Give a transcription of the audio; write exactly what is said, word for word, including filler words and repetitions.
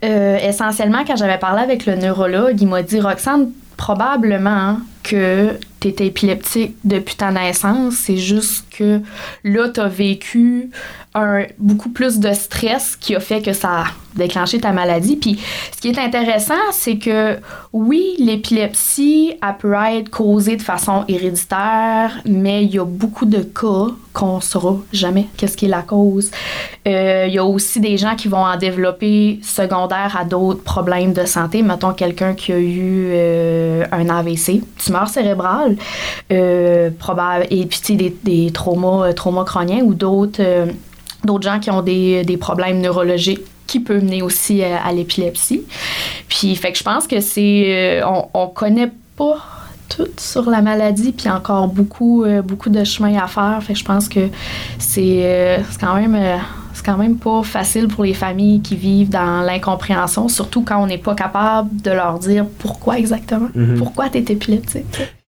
Euh, essentiellement, quand j'avais parlé avec le neurologue, il m'a dit « Roxane, probablement que tu étais épileptique depuis ta naissance, c'est juste que là, tu as vécu un, beaucoup plus de stress qui a fait que ça a déclenché ta maladie. » Puis ce qui est intéressant, c'est que oui, l'épilepsie, elle peut être causée de façon héréditaire, mais il y a beaucoup de cas qu'on ne saura jamais qu'est-ce qui est la cause. Euh, il y a aussi des gens qui vont en développer secondaire à d'autres problèmes de santé. Mettons quelqu'un qui a eu euh, un A V C, tumeur cérébrale, euh, probable, et puis tu sais, des, des traumas, traumas crâniens ou d'autres, euh, d'autres gens qui ont des, des problèmes neurologiques qui peut mener aussi à, à l'épilepsie. Puis, fait que je pense que c'est... Euh, on, on connaît pas tout sur la maladie, puis encore beaucoup, euh, beaucoup de chemin à faire. Fait que je pense que c'est, euh, c'est quand même... Euh, c'est quand même pas facile pour les familles qui vivent dans l'incompréhension, surtout quand on n'est pas capable de leur dire pourquoi exactement, mm-hmm. pourquoi t'es épileptique.